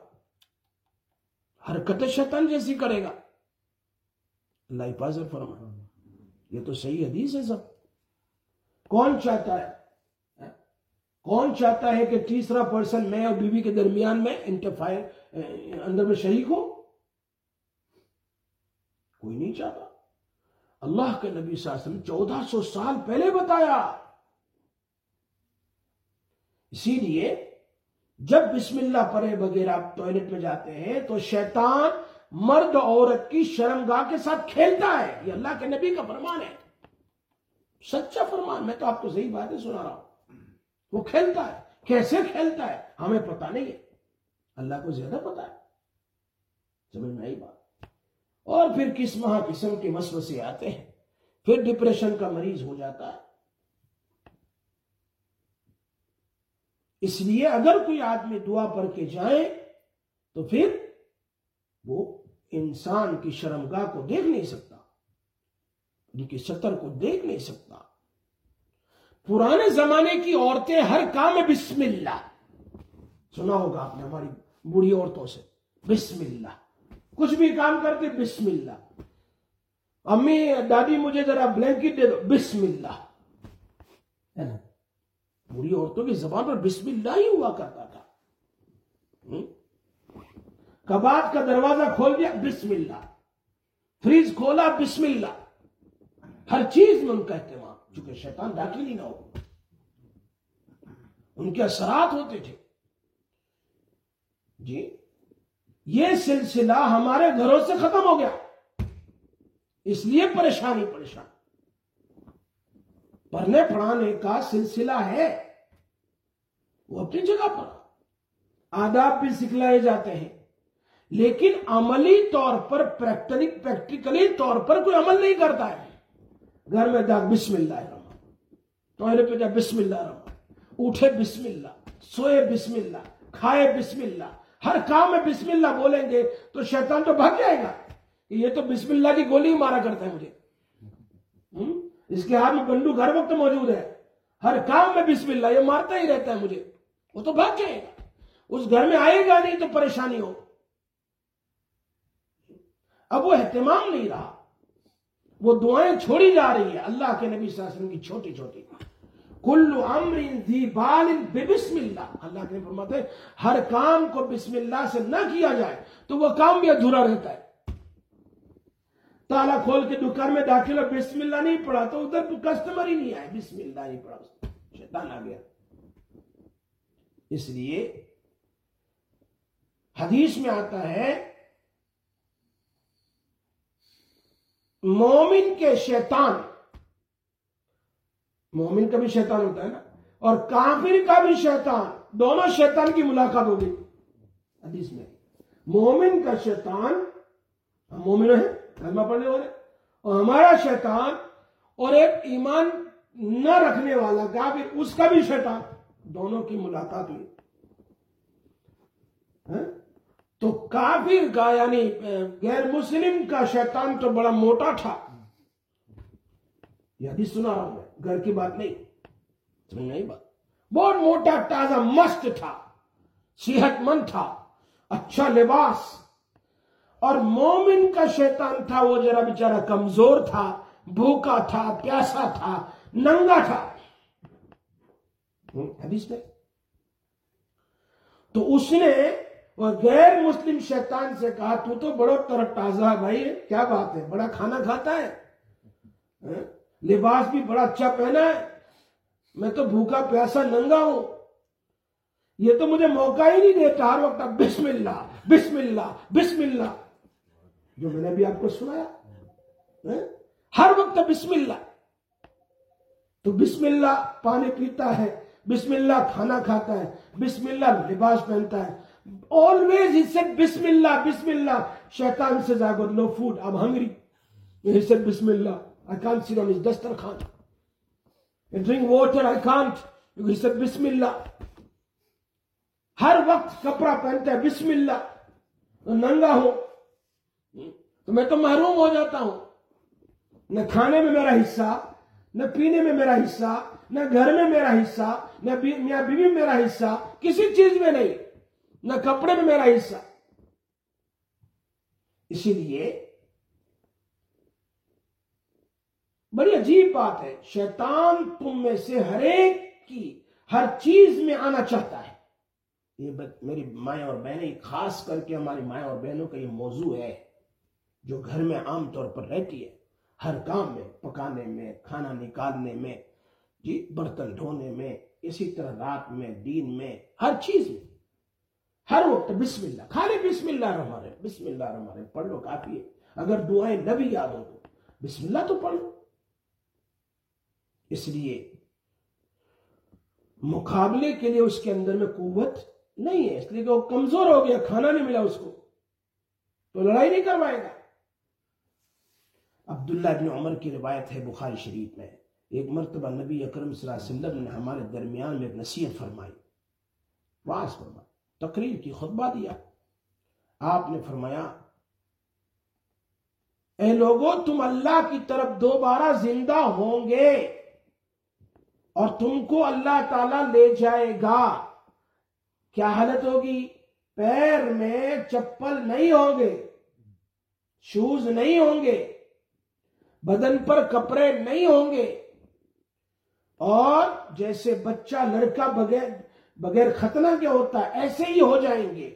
حرکت شیطان جیسی کرے گا. اللہ حفاظت فرمائے. یہ تو صحیح حدیث ہے. سب کون چاہتا ہے کون چاہتا ہے کہ تیسرا پرسن میں اور بیوی کے درمیان میں انٹرفائر اندر میں شریک ہو؟ کوئی نہیں چاہتا. اللہ کے نبی صلی اللہ علیہ وسلم چودہ سو سال پہلے بتایا. اسی لیے جب بسم اللہ پڑھے بغیر آپ ٹوائلٹ میں جاتے ہیں تو شیطان مرد عورت کی شرمگاہ کے ساتھ کھیلتا ہے. یہ اللہ کے نبی کا فرمان ہے، سچا فرمان. میں تو آپ کو صحیح باتیں سنا رہا ہوں. وہ کھیلتا ہے. کیسے کھیلتا ہے ہمیں پتہ نہیں ہے، اللہ کو زیادہ پتہ ہے. سمجھ میں آئی بات؟ اور پھر کس مہا قسم کے وسوسے آتے ہیں، پھر ڈپریشن کا مریض ہو جاتا ہے. اس لیے اگر کوئی آدمی دعا پڑھ کے جائے تو پھر وہ انسان کی شرمگاہ کو دیکھ نہیں سکتا، ان کی سطر کو دیکھ نہیں سکتا. پرانے زمانے کی عورتیں ہر کام میں بسم اللہ، سنا ہوگا آپ نے ہماری بوڑھی عورتوں سے، بسم اللہ. کچھ بھی کام کرتے بسم اللہ. امی دادی مجھے ذرا بلینکٹ دے دو، بسم اللہ. بوڑھی عورتوں کی زبان پر بسم اللہ ہی ہوا کرتا تھا. کباب کا دروازہ کھول دیا بسم اللہ، فریج کھولا بسم اللہ. ہر چیز میں ان کا اہتمام، چونکہ شیطان داخل ہی نہ ہو. ان کے اثرات ہوتے تھے. جی یہ سلسلہ ہمارے گھروں سے ختم ہو گیا، اس لیے پریشانی پریشان. پڑھنے پڑھانے کا سلسلہ ہے، وہ اپنی جگہ پر آداب بھی سکھلائے جاتے ہیں، لیکن عملی طور پر پریکٹیکلی طور پر کوئی عمل نہیں کرتا ہے. گھر میں جا بسم اللہ الرحمن، ٹوائلٹ پہ جا بسم اللہ الرحمن، اٹھے بسم اللہ، سوئے بسم اللہ، کھائے بسم اللہ. ہر کام میں بسم اللہ بولیں گے تو شیطان تو بھاگ جائے گا. یہ تو بسم اللہ کی گولی مارا کرتا ہے مجھے، اس کے ہاتھ میں بندوق ہر وقت موجود ہے. ہر کام میں بسم اللہ، یہ مارتا ہی رہتا ہے مجھے. وہ تو بھاگ جائے گا، اس گھر میں آئے گا نہیں تو پریشانی ہو. اب وہ اہتمام نہیں رہا، وہ دعائیں چھوڑی جا رہی ہے. اللہ کے نبی صلی اللہ علیہ وسلم کی چھوٹی چھوٹی کل امر ذی بال بسم اللہ. اللہ کے نبی فرماتے ہیں ہر کام کو بسم اللہ سے نہ کیا جائے تو وہ کام بھی ادھورا رہتا ہے. تالا کھول کے دکان میں داخل ہو، بسم اللہ نہیں پڑھا تو ادھر کسٹمر ہی نہیں آئے، بسم اللہ نہیں پڑھا، شیطان آ گیا. اس لیے حدیث میں آتا ہے مومن کے شیطان، مومن کا بھی شیطان ہوتا ہے نا، اور کافر کا بھی شیطان، دونوں شیطان کی ملاقات ہوگی حدیث میں. مومن کا شیطان، ہم مومن ہیں کلمہ پڑھنے والے، اور ہمارا شیطان، اور ایک ایمان نہ رکھنے والا کافر، اس کا بھی شیطان، دونوں کی ملاقات ہوئی. تو کافر کا یعنی غیر مسلم کا شیطان تو بڑا موٹا تھا. یہ حدیث سنا رہا ہوں میں، گھر کی بات نہیں، سمجھ نہیں بات. بہت موٹا تازہ مست تھا، صحت مند تھا، اچھا لباس. اور مومن کا شیطان تھا وہ ذرا بیچارہ کمزور تھا، بھوکا تھا، پیاسا تھا، ننگا تھا. حدیث میں تو اس نے وہ غیر مسلم شیطان سے کہا تو تو بڑا تر تازہ بھائی، کیا بات ہے، بڑا کھانا کھاتا ہے، لباس بھی بڑا اچھا پہنا ہے، میں تو بھوکا پیاسا ننگا ہوں، یہ تو مجھے موقع ہی نہیں دیتا، ہر وقت بسم اللہ بسم اللہ بسم اللہ، جو میں نے بھی آپ کو سنایا، ہر وقت بسم اللہ. تو بسم اللہ پانی پیتا ہے، بسم اللہ کھانا کھاتا ہے، بسم اللہ لباس پہنتا ہے، Always he said Bismillah, Bismillah. Shaitan says, I got no food, I'm hungry. He said Bismillah. I can't sit on his dastarkhan. And drink water, I can't. He said Bismillah. ہر وقت کپڑا پہنتا ہے بسم اللہ. تو ننگا ہوں تو میں تو محروم ہو جاتا ہوں. نہ کھانے میں میرا حصہ, نہ پینے میں میرا حصہ, نہ گھر میں میرا حصہ, نہ میاں بیوی میں میرا حصہ, کسی چیز میں نہیں, نہ کپڑے میں میرا حصہ. اسی لیے بڑی عجیب بات ہے, شیطان تم میں سے ہر ایک کی ہر چیز میں آنا چاہتا ہے. یہ میری مائیں اور بہنیں, خاص کر کے ہماری مائیں اور بہنوں کا یہ موضوع ہے جو گھر میں عام طور پر رہتی ہے. ہر کام میں, پکانے میں, کھانا نکالنے میں, جی برتن دھونے میں, اسی طرح رات میں, دین میں, ہر چیز میں, ہر وقت بسم اللہ. خالی بسم اللہ الرحمن الرحیم, بسم اللہ الرحمن الرحیم پڑھ لو کافی ہے. اگر دعائیں نہ بھی یاد ہو تو بسم اللہ تو پڑھ لو. اس لیے مقابلے کے لیے اس کے اندر میں قوت نہیں ہے, اس لیے کہ وہ کمزور ہو گیا, کھانا نہیں ملا اس کو, تو لڑائی نہیں کروائے گا. عبداللہ بن عمر کی روایت ہے بخاری شریف میں, ایک مرتبہ نبی اکرم صلی اللہ علیہ وسلم نے ہمارے درمیان میں ایک نصیحت فرمائی, واعظ فرمائی, تقریر کی, خطبہ دیا. آپ نے فرمایا, اے لوگو تم اللہ کی طرف دوبارہ زندہ ہوں گے اور تم کو اللہ تعالیٰ لے جائے گا. کیا حالت ہوگی؟ پیر میں چپل نہیں ہوں گے, شوز نہیں ہوں گے, بدن پر کپڑے نہیں ہوں گے, اور جیسے بچہ لڑکا بغیر بغیر ختنہ کے ہوتا ہے ایسے ہی ہو جائیں گے.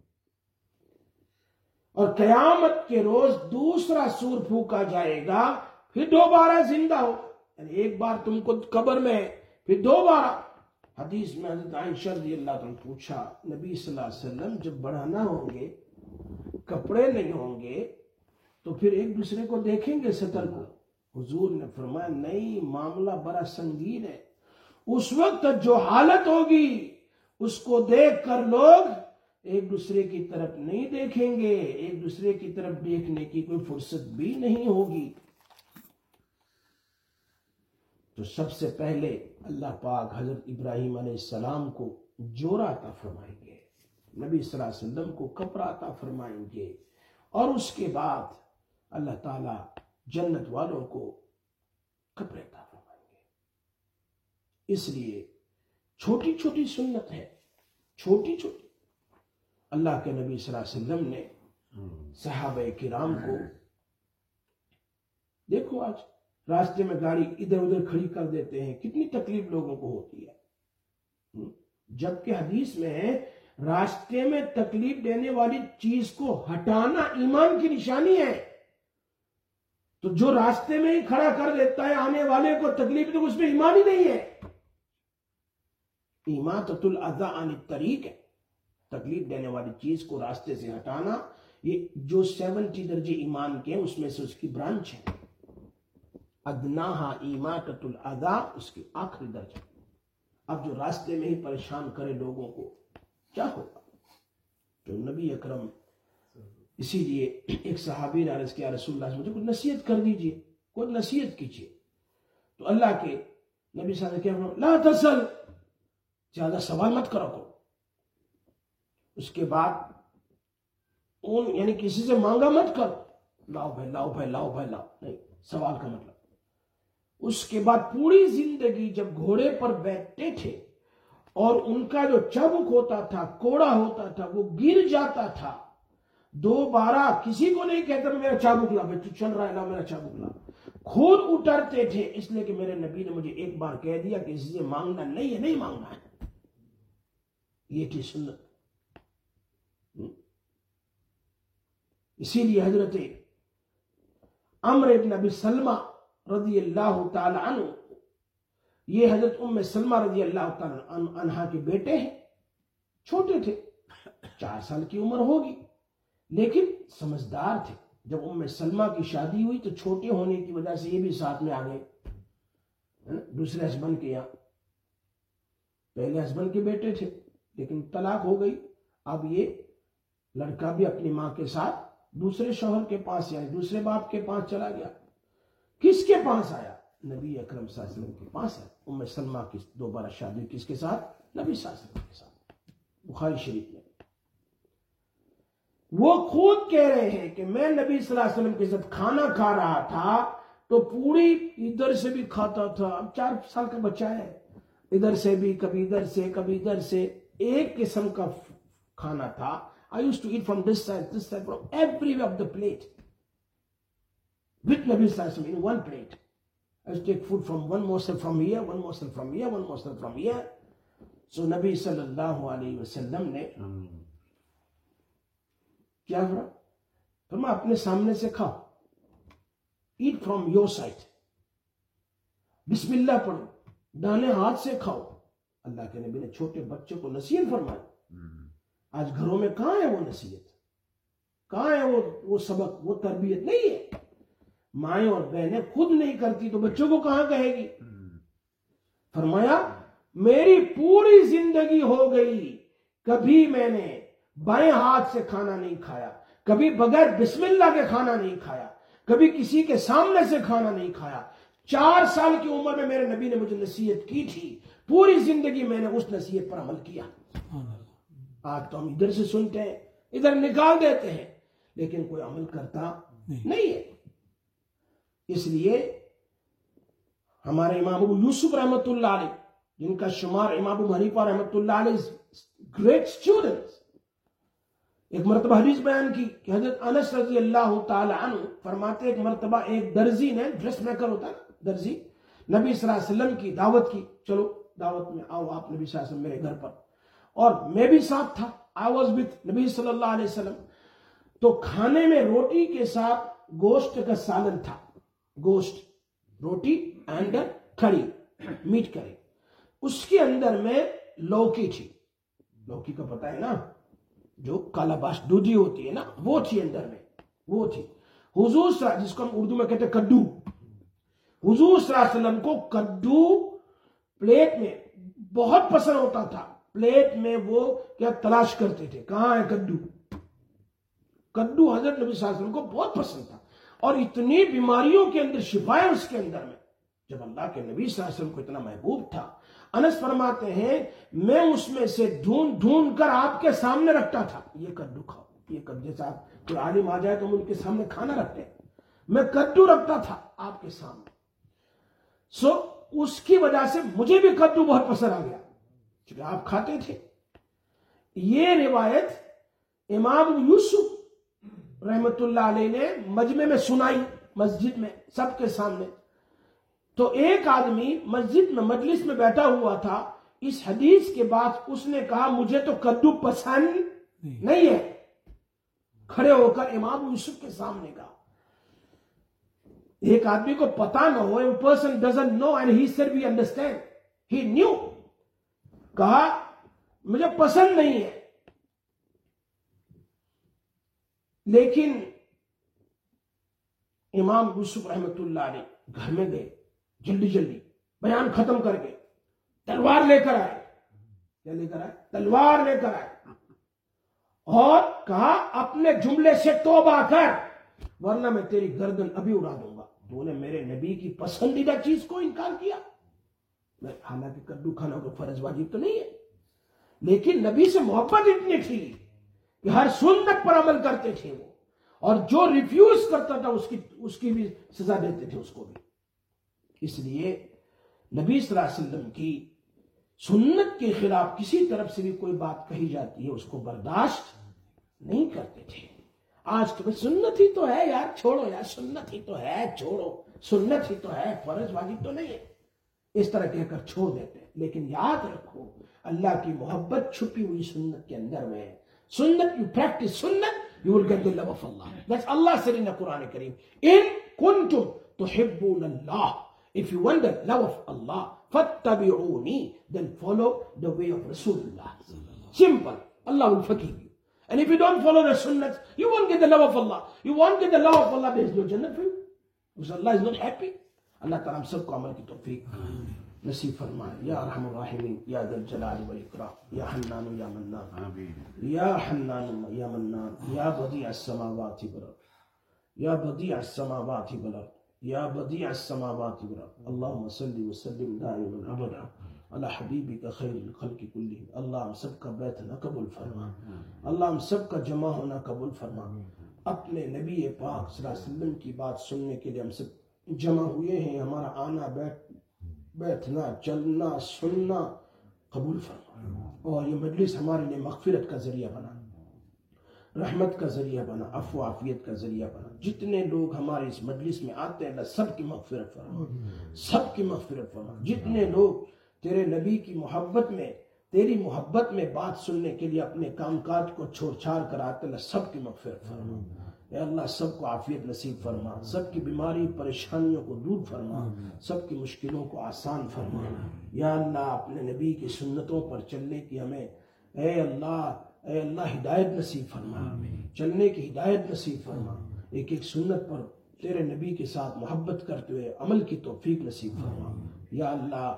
اور قیامت کے روز دوسرا سور پھونکا جائے گا, پھر دوبارہ زندہ ہو. یعنی ایک بار تم کو قبر میں, پھر دوبارہ. حدیث میں حضرت عائشہ رضی اللہ عنہ پوچھا, نبی صلی اللہ علیہ وسلم جب بڑھانا ہوں گے, کپڑے نہیں ہوں گے, تو پھر ایک دوسرے کو دیکھیں گے سطر کو؟ حضور نے فرمایا نہیں, معاملہ بڑا سنگین ہے. اس وقت جو حالت ہوگی اس کو دیکھ کر لوگ ایک دوسرے کی طرف نہیں دیکھیں گے, ایک دوسرے کی طرف دیکھنے کی کوئی فرصت بھی نہیں ہوگی. تو سب سے پہلے اللہ پاک حضرت ابراہیم علیہ السلام کو جوڑا عطا فرمائیں گے, نبی صلی اللہ علیہ وسلم کو کپڑا عطا فرمائیں گے, اور اس کے بعد اللہ تعالیٰ جنت والوں کو کپڑے عطا فرمائیں گے. اس لیے چھوٹی چھوٹی سنت ہے, چھوٹی چھوٹی. اللہ کے نبی صلی اللہ علیہ وسلم نے صحابہ کرام کو, دیکھو آج راستے میں گاڑی ادھر ادھر کھڑی کر دیتے ہیں, کتنی تکلیف لوگوں کو ہوتی ہے. جبکہ حدیث میں ہے راستے میں تکلیف دینے والی چیز کو ہٹانا ایمان کی نشانی ہے. تو جو راستے میں ہی کھڑا کر دیتا ہے آنے والے کو تکلیف, تو اس میں ایمان ہی نہیں ہے. اماطۃ الاذی عن الطریق ہے, تکلیف دینے والی چیز کو راستے سے ہٹانا. یہ جو سیونٹی درجے ایمان کے ہیں اس میں سے اس کی برانچ ہے. ادناہا اماطۃ الاذی, اس کی آخری درجہ. اب جو راستے میں ہی پریشان کرے لوگوں کو, کیا ہوگا؟ تو نبی اکرم, اسی لیے ایک صحابی نے عرض کیا, رسول اللہ مجھے کوئی نصیحت کر دیجئے, کوئی نصیحت کیجئے. تو اللہ کے نبی صلی اللہ علیہ وسلم نے کہا, لا تسل, زیادہ سوال مت کرو کرو. اس کے بعد اون یعنی کسی سے مانگا مت کرو, لاؤ بھائی لاؤ بھائی لاؤ بھائی لاؤ, نہیں, سوال کا مطلب. اس کے بعد پوری زندگی جب گھوڑے پر بیٹھتے تھے اور ان کا جو چابک ہوتا تھا, کوڑا ہوتا تھا, وہ گر جاتا تھا, دوبارہ کسی کو نہیں کہتا میرا چابک لا, بھائی تو چل رہا ہے لا میرا چابک لا, خود اترتے تھے. اس لیے کہ میرے نبی نے مجھے ایک بار کہہ دیا کہ کسی سے مانگنا نہیں ہے, نہیں مانگنا ہے. یہ تھی سنت. اسی لیے حضرت عمرو بن ابی سلمہ رضی اللہ تعالی عنہ, یہ حضرت ام سلمہ رضی اللہ تعالی عنہ کے بیٹے ہیں. چھوٹے تھے, چار سال کی عمر ہوگی, لیکن سمجھدار تھے. جب ام سلمہ کی شادی ہوئی تو چھوٹے ہونے کی وجہ سے یہ بھی ساتھ میں آ گئے دوسرے ہسبینڈ کے یہاں. پہلے ہسبینڈ کے بیٹے تھے لیکن طلاق ہو گئی, اب یہ لڑکا بھی اپنی ماں کے ساتھ دوسرے شوہر کے پاس یعنی دوسرے باپ کے پاس چلا گیا. کس کے پاس آیا؟ نبی اکرم صلی اللہ علیہ وسلم کے پاس ہے. ام سلمہ کی دوبارہ شادی کس کے ساتھ؟ نبی صلی اللہ علیہ وسلم کے ساتھ. بخاری شریف میں وہ خود کہہ رہے ہیں کہ میں نبی صلی اللہ علیہ وسلم کے ساتھ کھانا کھا رہا تھا تو پوری ادھر سے بھی کھاتا تھا. اب چار سال کا بچہ ہے, ادھر سے بھی, کبھی ادھر سے کبھی ادھر سے, ایک قسم کا کھانا تھا. I used to eat from this side, this side, from everywhere of the plate. With Nabi Sallallahu Alaihi Wasallam in one plate. I used to take food from one morsel from here, one morsel from here, one morsel from here. So Nabi Sallallahu Alaihi Wasallam نے کیا کرا؟ فرمایا اپنے سامنے سے کھاؤ. Eat from your side. بسم اللہ پڑھو, دانے ہاتھ سے کھاؤ. اللہ کے نبی نے چھوٹے بچوں کو نصیحت فرمائی. آج گھروں میں کہاں ہے وہ نصیحت, کہاں ہے وہ وہ سبق, وہ تربیت نہیں ہے. مائیں اور بہنیں خود نہیں کرتی تو بچوں کو کہاں کہے گی. فرمایا میری پوری زندگی ہو گئی کبھی میں نے بائیں ہاتھ سے کھانا نہیں کھایا, کبھی بغیر بسم اللہ کے کھانا نہیں کھایا, کبھی کسی کے سامنے سے کھانا نہیں کھایا. چار سال کی عمر میں میرے نبی نے مجھے نصیحت کی تھی, پوری زندگی میں نے اس نصیحت پر عمل کیا. آج تو ہم ادھر سے سنتے ہیں, ادھر نکال دیتے ہیں, لیکن کوئی عمل کرتا نہیں ہے. اس لیے ہمارے امام ابو یوسف رحمۃ اللہ علیہ, جن کا شمار امام ابو حنیفہ رحمۃ اللہ علیہ گریٹ اسٹوڈنٹس, ایک مرتبہ حدیث بیان کی کہ حضرت انس رضی اللہ تعالی عنہ فرماتے ایک مرتبہ ایک درزی نے, ڈریس میکر ہوتا ہے درزی, نبی صلی اللہ علیہ وسلم کی دعوت کی. چلو دعوت میں آؤ آپ نبی صلی اللہ علیہ وسلم میرے گھر پر, اور میں بھی ساتھ تھا. I was with نبی صلی اللہ علیہ وسلم. تو کھانے میں روٹی کے ساتھ گوشت کا سالن تھا, گوشت, روٹی اینڈ کڑی, میٹ کری. اس کے اندر میں لوکی تھی. لوکی کا پتہ ہے نا, جو کالا باش دودھی ہوتی ہے نا, وہ تھی اندر میں, وہ تھی. حضور صلی اللہ, جس کو ہم اردو میں کہتے ہیں کدو, حضور صلی اللہ علیہ وسلم کو کدو پلیٹ میں بہت پسند ہوتا تھا. پلیٹ میں وہ کیا تلاش کرتے تھے, کہاں ہے کدو. کدو حضرت نبی صلی اللہ علیہ وسلم کو بہت پسند تھا, اور اتنی بیماریوں کے اندر شفا ہے اس کے اندر میں. جب اللہ کے نبی صلی اللہ علیہ وسلم کو اتنا محبوب تھا, انس فرماتے ہیں میں اس میں سے ڈھونڈ ڈھونڈ کر آپ کے سامنے رکھتا تھا. یہ کدو کھاؤ, یہ کدو. جیسا آپ کوئی عالم آ جائے تو ہم ان کے سامنے کھانا رکھتے ہیں, میں کدو رکھتا تھا آپ کے سامنے. سو اس کی وجہ سے مجھے بھی کدو بہت پسند آ گیا, چونکہ آپ کھاتے تھے. یہ روایت امام یوسف رحمت اللہ علیہ نے مجمع میں سنائی, مسجد میں سب کے سامنے. تو ایک آدمی مسجد میں مجلس میں بیٹھا ہوا تھا, اس حدیث کے بعد اس نے کہا مجھے تو کدو پسند نہیں ہے. کھڑے ہو کر امام یوسف کے سامنے کہا. ایک آدمی کو پتا نہ ہو, a person doesn't know and he said we understand, he knew. کہا مجھے پسند نہیں ہے, لیکن امام یوسف رحمت اللہ علیہ گھر میں گئے, جلدی جلدی بیان ختم کر کے تلوار لے کر آئے. کیا لے کر آئے؟ تلوار لے کر آئے, اور کہا اپنے جملے سے توبہ کر ورنہ میں تیری گردن ابھی اڑا دوں گا. تو نے میرے نبی کی پسندیدہ چیز کو انکار کیا. حالانکہ کدو کھانا کو فرض واجب تو نہیں ہے, لیکن نبی سے محبت اتنی تھی کہ ہر سنت پر عمل کرتے تھے وہ, اور جو ریفیوز کرتا تھا اس کی اس کی بھی سزا دیتے تھے اس کو بھی. اس لیے نبی صلی اللہ علیہ وسلم کی سنت کے خلاف کسی طرف سے بھی کوئی بات کہی جاتی ہے اس کو برداشت نہیں کرتے تھے. آج تو سنت ہی تو ہے یار, چھوڑو یار, سنت ہی تو ہے, چھوڑو, سنت ہی تو ہے, فرض واجب تو نہیں ہے, اس طرح کہہ کر چھوڑ دیتے ہیں. لیکن یاد رکھو اللہ کی محبت چھپی ہوئی سنت کے اندر میں ہے. سنت, you practice sunnah, you will get the love of Allah. That's Allah said in the Quran Kareem. In kuntum tuhibbun Allah. If you want the love of Allah, fattabi'uni, then follow the way of Rasulullah. Simple. Allah will forgive you. And if you don't follow the sunnah, you won't get the love of Allah. You won't get the love of Allah, there is no Jannah for you. Because Allah is not happy. اللہ تعالیٰ ہم سب کو عمل کی توفیق نصیب فرمائے یا ارحم الراحمین یا ذا الجلال والاکرام یا حنان یا منان یا حنان یا منان یا بدیع السماوات والارض یا بدیع السماوات والارض یا بدیع السماوات والارض اللہم صلی وسلم دائما ابدا علی حبیبک خیر الخلق کلہم. اللہ ہم سب کا بیٹھنا قبول فرما، اللہ ہم سب کا جمع ہونا قبول فرما. اپنے نبی پاک صلی اللہ علیہ وسلم کی بات سننے کے لیے ہم سب جمع ہوئے ہیں، ہمارا آنا بیٹھ بیٹھنا چلنا سننا قبول فرما، اور یہ مجلس ہمارے لیے مغفرت کا ذریعہ بنا، رحمت کا ذریعہ بنا، عفو عافیت کا ذریعہ بنا. جتنے لوگ ہمارے اس مجلس میں آتے ہیں اللہ سب کی مغفرت فرما، سب کی مغفرت فرما. جتنے لوگ تیرے نبی کی محبت میں، تیری محبت میں بات سننے کے لیے اپنے کام کاج کو چھوڑ چھاڑ کر آتے ہیں اللہ سب کی مغفرت فرما. اے اللہ سب کو عافیت نصیب فرما، سب کی بیماری پریشانیوں کو دور فرما، سب کی مشکلوں کو آسان فرما. یا اللہ اپنے نبی کی سنتوں پر چلنے کی ہمیں اے اللہ اے اللہ ہدایت نصیب فرما، چلنے کی ہدایت نصیب فرما. ایک ایک سنت پر تیرے نبی کے ساتھ محبت کرتے ہوئے عمل کی توفیق نصیب فرما. یا اللہ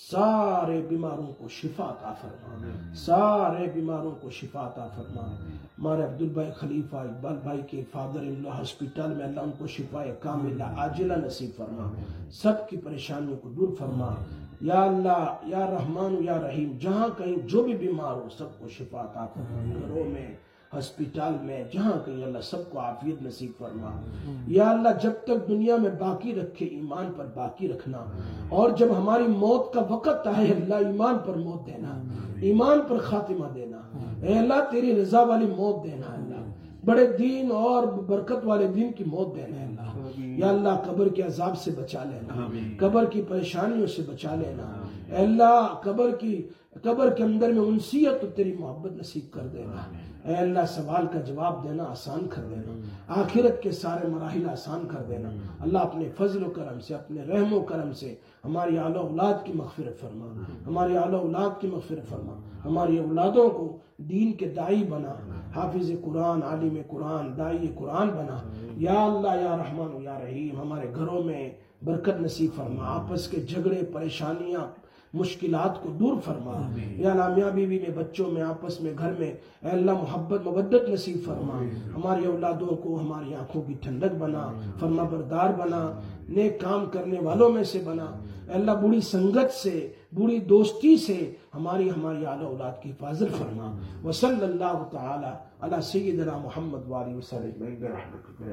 سارے بیماروں کو شفا عطا فرما، سارے بیماروں کو شفا عطا فرما. ہمارے عبدالبھائی خلیفہ اقبال بھائی کے فادر اللہ ہسپتال میں اللہ ان کو شفا کاملہ عاجلہ نصیب فرما، سب کی پریشانیوں کو دور فرما. یا اللہ یا رحمان یا رحیم جہاں کہیں جو بھی بیمار ہو سب کو شفا عطا فرما، گھروں میں ہسپتال میں جہاں کہیں اللہ سب کو عافیت نصیب فرما. یا اللہ جب تک دنیا میں باقی رکھے ایمان پر باقی رکھنا، اور جب ہماری موت کا وقت آئے اللہ ایمان پر موت دینا، ایمان پر خاتمہ دینا. اے اللہ تیری رضا والی موت دینا، اللہ بڑے دین اور برکت والے دین کی موت دینا. اللہ یا اللہ قبر کے عذاب سے بچا لینا، قبر کی پریشانیوں سے بچا لینا. اے اللہ قبر کی قبر کے اندر میں انسیت تو تیری محبت نصیب کر دینا. اے اللہ سوال کا جواب دینا آسان کر دینا، آخرت کے سارے مراحل آسان کر دینا. اللہ اپنے فضل و کرم سے، اپنے رحم و کرم سے ہماری اعلی اولاد کی مغفرت فرما، ہماری اعلی اولاد کی مغفرت فرما. ہماری اولادوں کو دین کے داعی بنا، حافظ قرآن، عالم قرآن، داعی قرآن بنا. یا اللہ یا رحمان یا رحیم ہمارے گھروں میں برکت نصیب فرما، آپس کے جھگڑے پریشانیاں مشکلات کو دور فرما. یا اللہ میاں بیوی میں بچوں میں آپس میں گھر میں اے اللہ محبت مودت نصیب فرما. ہماری اولادوں کو ہماری آنکھوں کی ٹھنڈک بنا، فرما بردار بنا، نیک کام کرنے والوں میں سے بنا. اے اللہ بری سنگت سے، بری دوستی سے ہماری ہماری اعلی اولاد کی حفاظت فرما. وصلی اللہ تعالی علی سیدنا محمد وآلہ وسلم برحمتک.